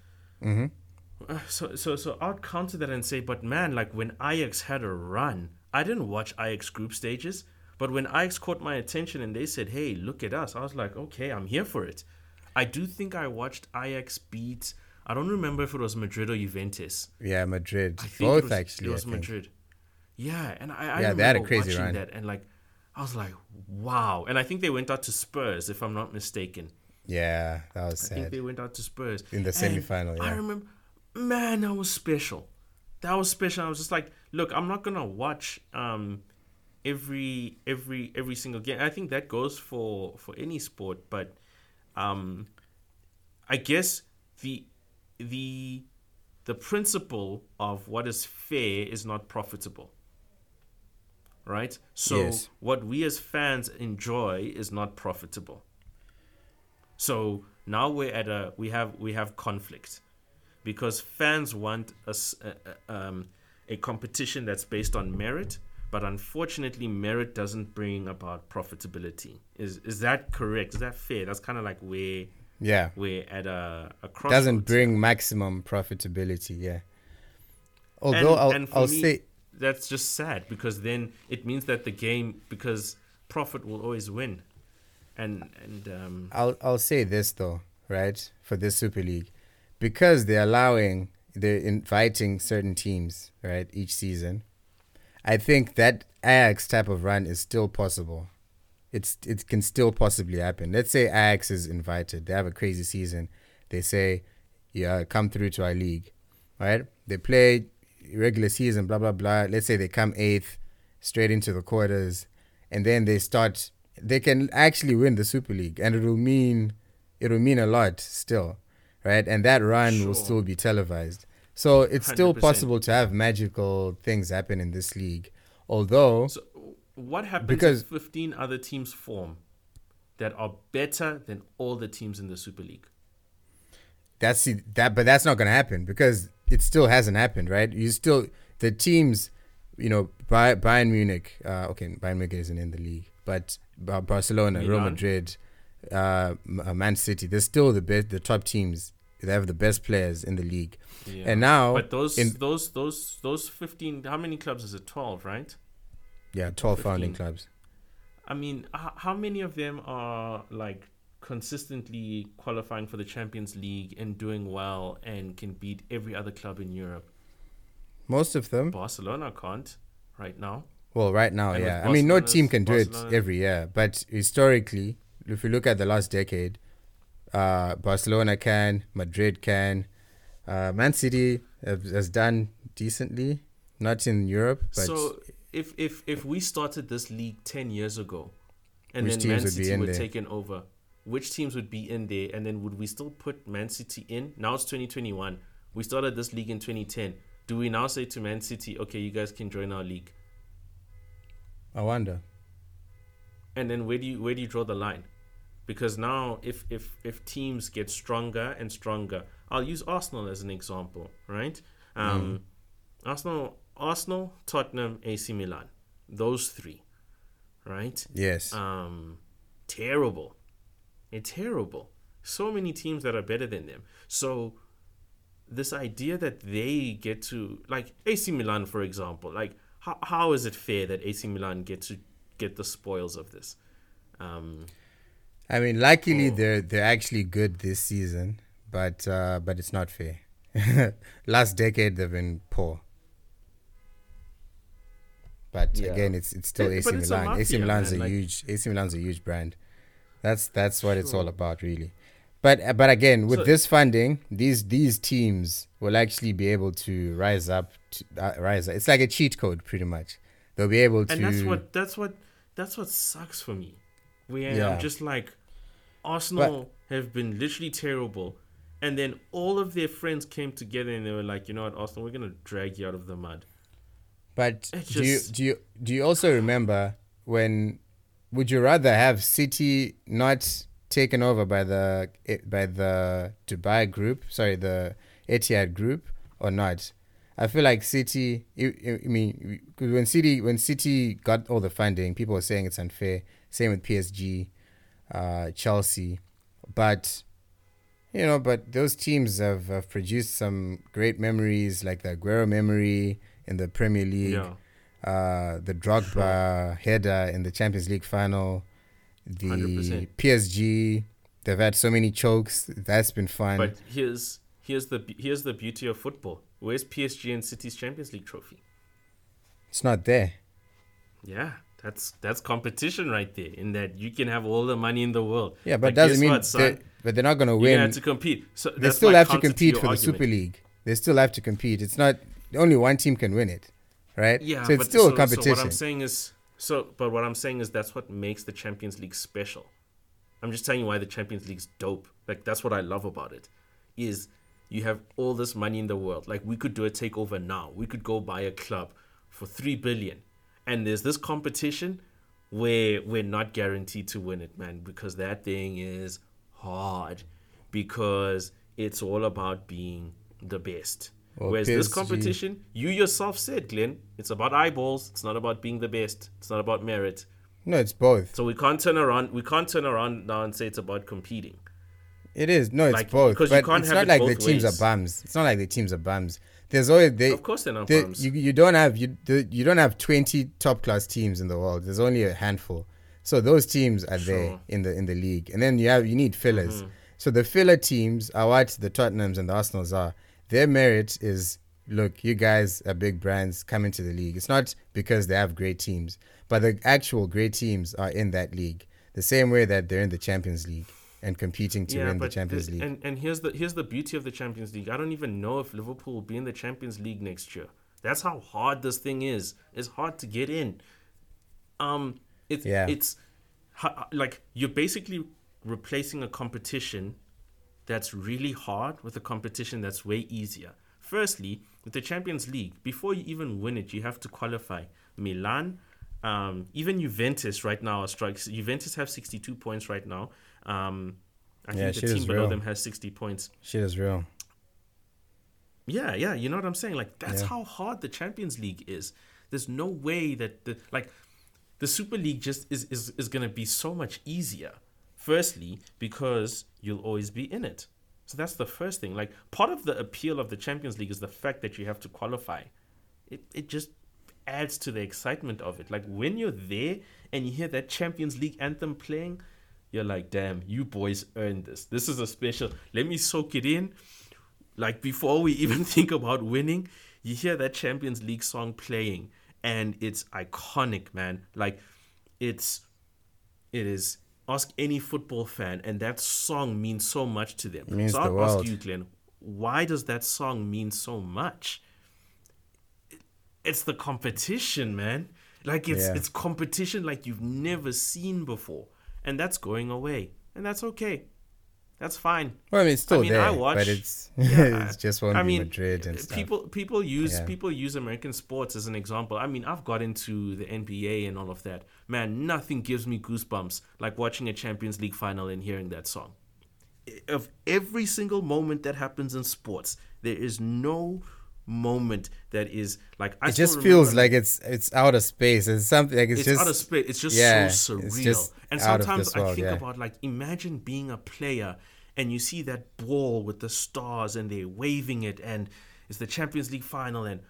Speaker 2: so I'll counter that and say, but man, like when Ajax had a run, I didn't watch Ajax group stages, but when Ajax caught my attention and they said, "Hey, look at us," I was like, "Okay, I'm here for it." I do think I watched Ajax beat. I don't remember if it was Madrid or Juventus.
Speaker 1: Yeah, Madrid.
Speaker 2: I think
Speaker 1: Both
Speaker 2: it was,
Speaker 1: actually.
Speaker 2: It was
Speaker 1: I think.
Speaker 2: Madrid. Yeah, and I
Speaker 1: Yeah,
Speaker 2: remember
Speaker 1: they had a crazy
Speaker 2: watching
Speaker 1: run.
Speaker 2: that and like I was like, wow. And I think they went out to Spurs, if I'm not mistaken.
Speaker 1: Yeah, that was
Speaker 2: I think
Speaker 1: sad.
Speaker 2: they went out to Spurs
Speaker 1: In the
Speaker 2: And
Speaker 1: semi-final,
Speaker 2: I
Speaker 1: yeah.
Speaker 2: remember, man, that was special. That was special. I was just like, look, I'm not gonna watch every single game. I think that goes for any sport, but I guess the principle of what is fair is not profitable. Right? So
Speaker 1: Yes.
Speaker 2: what we as fans enjoy is not profitable. So now we have conflict because fans want a competition that's based on merit, but unfortunately merit doesn't bring about profitability. Is that correct? Is that fair? That's kind of like where
Speaker 1: Yeah.
Speaker 2: we're at a crossroads.
Speaker 1: Doesn't bring maximum profitability, yeah. Although
Speaker 2: and for
Speaker 1: I'll
Speaker 2: me,
Speaker 1: say
Speaker 2: that's just sad because then it means that the game, because profit will always win. And
Speaker 1: I'll say this though, right? For this Super League, because they're inviting certain teams, right, each season. I think that Ajax type of run is still possible. It can still possibly happen. Let's say Ajax is invited. They have a crazy season. They say, "Yeah, come through to our league," right? They play regular season, blah blah blah. Let's say they come 8th, straight into the quarters, and then they can actually win the Super League, and it'll mean a lot still, right? And that run will
Speaker 2: Sure.
Speaker 1: still be televised. So it's still
Speaker 2: 100%.
Speaker 1: possible to have magical things happen in this league. Although,
Speaker 2: So what happens
Speaker 1: Because-
Speaker 2: if 15 other teams form that are better than all the teams in the Super League?
Speaker 1: but that's not going to happen because it still hasn't happened, right? You still the teams, Bayern Munich. Okay, Bayern Munich isn't in the league, but Barcelona, Real
Speaker 2: Milan.
Speaker 1: Madrid, Man City. They're still the top teams. They have the best players in the league,
Speaker 2: Yeah.
Speaker 1: and now
Speaker 2: But those 15. How many clubs is it? 12, right?
Speaker 1: 12 founding
Speaker 2: 15.
Speaker 1: clubs.
Speaker 2: I mean, how many of them are like consistently qualifying for the Champions League and doing well and can beat every other club in Europe?
Speaker 1: Most of them.
Speaker 2: Barcelona can't right now.
Speaker 1: Well, right now,
Speaker 2: And with
Speaker 1: yeah. I mean, no
Speaker 2: Barcelona's-
Speaker 1: team can do it
Speaker 2: Barcelona-
Speaker 1: every year, but historically, if you look at the last decade, Barcelona can, Madrid can, Man City has done decently, not in Europe, but
Speaker 2: So if we started this league 10 years ago, and
Speaker 1: Which
Speaker 2: then
Speaker 1: teams
Speaker 2: Man
Speaker 1: would be
Speaker 2: City
Speaker 1: in
Speaker 2: were
Speaker 1: there?
Speaker 2: taken over, which teams would be in there? And then would we still put Man City in? Now it's 2021. We started this league in 2010. Do we now say to Man City, okay, you guys can join our league?
Speaker 1: I wonder.
Speaker 2: And then where do you draw the line? Because now if teams get stronger and stronger, I'll use Arsenal as an example, right? Arsenal, Tottenham, AC Milan, those three, right?
Speaker 1: Yes.
Speaker 2: Terrible. They're terrible. So many teams that are better than them. So this idea that they get to, like AC Milan, for example, like how is it fair that AC Milan get the spoils of this?
Speaker 1: I mean, luckily they're actually good this season, but it's not fair. Last decade they've been poor. But
Speaker 2: Yeah.
Speaker 1: again, it's still AC
Speaker 2: But it's a
Speaker 1: Milan. AC
Speaker 2: mafia,
Speaker 1: Milan's
Speaker 2: man,
Speaker 1: a
Speaker 2: like-
Speaker 1: huge AC Milan's a huge brand. That's what it's all
Speaker 2: Sure.
Speaker 1: about, really. But again, with
Speaker 2: So-
Speaker 1: this funding, these teams will actually be able to rise up. It's like a cheat code, pretty much. They'll be able to.
Speaker 2: And that's what sucks for me. Where
Speaker 1: Yeah.
Speaker 2: I'm just like, Arsenal have been literally terrible, and then all of their friends came together and they were like, you know what, Arsenal, we're gonna drag you out of the mud.
Speaker 1: But
Speaker 2: It's
Speaker 1: do
Speaker 2: just-
Speaker 1: you also remember when? Would you rather have City not taken over by the Dubai group, the Etihad group, or not? I feel like City. I mean, 'cause when City got all the funding, people were saying it's unfair. Same with PSG, Chelsea, but those teams have produced some great memories, like the Aguero memory in the Premier League.
Speaker 2: Yeah.
Speaker 1: The Drogba header in the Champions League final, the
Speaker 2: 100%.
Speaker 1: PSG, they've had so many chokes. That's been fun.
Speaker 2: But here's the beauty of football. Where's PSG and City's Champions League trophy?
Speaker 1: It's not there.
Speaker 2: Yeah, that's competition right there. In that you can have all the money in the world.
Speaker 1: Yeah, but
Speaker 2: Like,
Speaker 1: doesn't
Speaker 2: guess
Speaker 1: mean
Speaker 2: what, son?
Speaker 1: but they're not going to
Speaker 2: You're
Speaker 1: win.
Speaker 2: gonna have to compete. So
Speaker 1: They
Speaker 2: that's
Speaker 1: still
Speaker 2: my
Speaker 1: have to
Speaker 2: counter
Speaker 1: compete
Speaker 2: your
Speaker 1: for the
Speaker 2: argument.
Speaker 1: Super League. They still have to compete. It's not only one team can win it, right?
Speaker 2: Yeah,
Speaker 1: so it's
Speaker 2: but
Speaker 1: still a
Speaker 2: So
Speaker 1: competition.
Speaker 2: what I'm saying is that's what makes the Champions League special. I'm just telling you why the Champions League's dope. Like that's what I love about it. Is you have all this money in the world. Like we could do a takeover now. We could go buy a club for 3 billion. And there's this competition where we're not guaranteed to win it, man, because that thing is hard. Because it's all about being the best.
Speaker 1: Well,
Speaker 2: Whereas this
Speaker 1: PSG
Speaker 2: competition, you yourself said, Glenn, it's about eyeballs. It's not about being the best. It's not about merit.
Speaker 1: No, it's both.
Speaker 2: So we can't turn around now and say it's about competing.
Speaker 1: It is. No, it's
Speaker 2: Like,
Speaker 1: both.
Speaker 2: because you
Speaker 1: But
Speaker 2: can't
Speaker 1: it's
Speaker 2: have
Speaker 1: not
Speaker 2: it
Speaker 1: like the
Speaker 2: both
Speaker 1: teams
Speaker 2: ways.
Speaker 1: are bums. It's not like the teams are bums. There's always
Speaker 2: Of course they're not
Speaker 1: They-
Speaker 2: bums.
Speaker 1: You don't have 20 top class teams in the world. There's only a handful. So those teams are there
Speaker 2: Sure.
Speaker 1: in the league, and then you need fillers. So the filler teams are what the Tottenhams and the Arsenals are. Their merit is, look, you guys are big brands, come into the league. It's not because they have great teams, but the actual great teams are in that league. The same way that they're in the Champions League and competing to win the Champions League.
Speaker 2: And here's the beauty of the Champions League. I don't even know if Liverpool will be in the Champions League next year. That's how hard this thing is. It's hard to get in. It's like you're basically replacing a competition that's really hard with a competition that's way easier. Firstly, with the Champions League, before you even win it, you have to qualify. Milan, even Juventus right now are strikes. Juventus have 62 points right now. I think the
Speaker 1: shit is
Speaker 2: team below
Speaker 1: real.
Speaker 2: them has 60 points.
Speaker 1: Shit is real.
Speaker 2: Yeah, yeah, you know what I'm saying? Like, that's
Speaker 1: Yeah.
Speaker 2: how hard the Champions League is. There's no way that the Super League just is gonna be so much easier. Firstly, because you'll always be in it. So that's the first thing. Like, part of the appeal of the Champions League is the fact that you have to qualify. It just adds to the excitement of it. Like, when you're there and you hear that Champions League anthem playing, you're like, damn, you boys earned this. This is a special. Let me soak it in. Like, before we even think about winning, you hear that Champions League song playing, and it's iconic, man. Like, it is. Ask any football fan, and that song means so much to them.
Speaker 1: It means
Speaker 2: So
Speaker 1: the
Speaker 2: I'll
Speaker 1: world.
Speaker 2: ask you, Glenn, why does that song mean so much? It's the competition, man. Like, it's competition like you've never seen before, and that's going away, and that's okay. That's fine.
Speaker 1: Well, I mean, it's still there,
Speaker 2: I watch,
Speaker 1: but it's
Speaker 2: yeah,
Speaker 1: it's just won't
Speaker 2: I
Speaker 1: be
Speaker 2: mean,
Speaker 1: Madrid and stuff.
Speaker 2: people use American sports as an example. I mean, I've got into the NBA and all of that. Man, nothing gives me goosebumps like watching a Champions League final and hearing that song. Of every single moment that happens in sports, there is no moment that is like
Speaker 1: It just feels like it's out of space. It's something like it's just
Speaker 2: out of space. It's just so surreal.
Speaker 1: it's just
Speaker 2: And
Speaker 1: out of
Speaker 2: sometimes
Speaker 1: this
Speaker 2: I
Speaker 1: world,
Speaker 2: think
Speaker 1: yeah.
Speaker 2: about, like, imagine being a player and you see that ball with the stars and they're waving it, and it's the Champions League final, and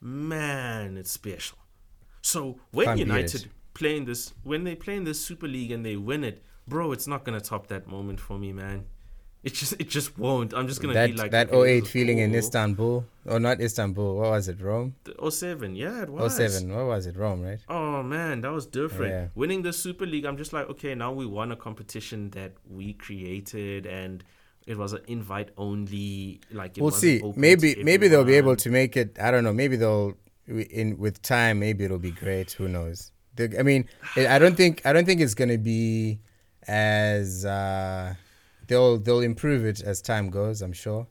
Speaker 2: man, it's special. So when
Speaker 1: Can't beat
Speaker 2: United
Speaker 1: it.
Speaker 2: when they play in this Super League and they win it, bro, it's not gonna top that moment for me, man. It just won't. I'm just gonna be like
Speaker 1: that
Speaker 2: okay,
Speaker 1: 08
Speaker 2: this is
Speaker 1: feeling in
Speaker 2: cool.
Speaker 1: Istanbul, or not Istanbul, what was it, Rome?
Speaker 2: The 07, yeah, it was.
Speaker 1: 07, what was it, Rome, right?
Speaker 2: Oh man, that was different.
Speaker 1: Yeah.
Speaker 2: Winning the Super League, I'm just like, okay, now we won a competition that we created, and it was an invite only. Like, it
Speaker 1: We'll
Speaker 2: wasn't
Speaker 1: see.
Speaker 2: open
Speaker 1: Maybe
Speaker 2: to
Speaker 1: they'll be able
Speaker 2: everyone.
Speaker 1: to make it. I don't know. Maybe they'll with time. Maybe it'll be great. Who knows? I mean, I don't think it's gonna be as they'll improve it as time goes. I'm sure.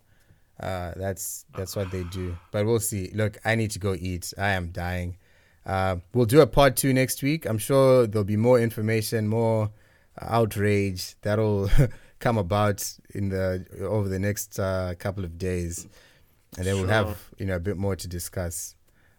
Speaker 1: That's what they do. But we'll see. Look, I need to go eat. I am dying. We'll do a part 2 next week. I'm sure there'll be more information, more outrage that'll come about over the next couple of days, and then we'll
Speaker 2: Sure.
Speaker 1: have a bit more to discuss.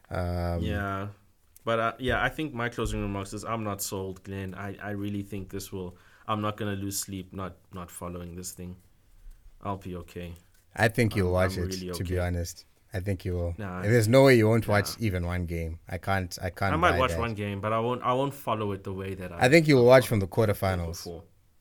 Speaker 2: Yeah. But I think my closing remarks is I'm not sold, Glenn. I really think I'm not gonna lose sleep not following this thing. I'll be okay.
Speaker 1: I think you'll watch
Speaker 2: I'm
Speaker 1: it.
Speaker 2: really
Speaker 1: To be
Speaker 2: okay.
Speaker 1: honest, I think you will.
Speaker 2: Nah,
Speaker 1: There's no way you won't watch even one game. I can't.
Speaker 2: I might
Speaker 1: buy
Speaker 2: watch
Speaker 1: that.
Speaker 2: one game, but I won't follow it the way that
Speaker 1: I think you'll
Speaker 2: I've
Speaker 1: watch from the
Speaker 2: followed it
Speaker 1: quarterfinals.
Speaker 2: before.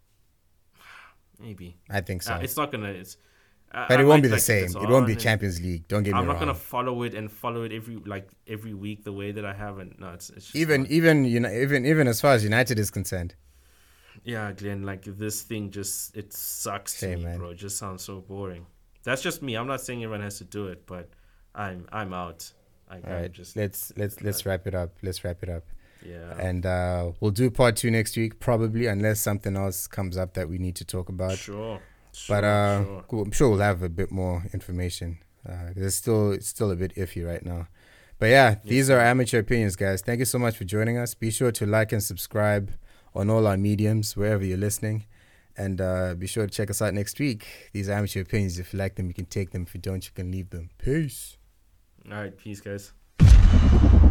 Speaker 2: Maybe.
Speaker 1: I think so.
Speaker 2: It's not gonna.
Speaker 1: But it won't be the
Speaker 2: like
Speaker 1: same.
Speaker 2: it's
Speaker 1: It won't be
Speaker 2: on, and
Speaker 1: Champions League. Don't get me
Speaker 2: I'm
Speaker 1: wrong.
Speaker 2: not gonna follow it every week the way that I haven't. No, it's just
Speaker 1: even
Speaker 2: not.
Speaker 1: even as far as United is concerned.
Speaker 2: Yeah, Glenn, like, this thing just, it sucks to
Speaker 1: Same,
Speaker 2: me,
Speaker 1: man.
Speaker 2: bro. It just sounds so boring. That's just me. I'm not saying everyone has to do it, but I'm out.
Speaker 1: All
Speaker 2: I'm
Speaker 1: right,
Speaker 2: just
Speaker 1: let's wrap it up. Let's wrap it up.
Speaker 2: yeah.
Speaker 1: And we'll do part 2 next week, probably, unless something else comes up that we need to talk about.
Speaker 2: Sure.
Speaker 1: But
Speaker 2: sure.
Speaker 1: cool. I'm sure we'll have a bit more information. It's still a bit iffy right now. But yeah, these are amateur opinions, guys. Thank you so much for joining us. Be sure to like and subscribe on all our mediums, wherever you're listening. And be sure to check us out next week. These are amateur opinions. If you like them, you can take them. If you don't, you can leave them. Peace.
Speaker 2: All right, peace, guys.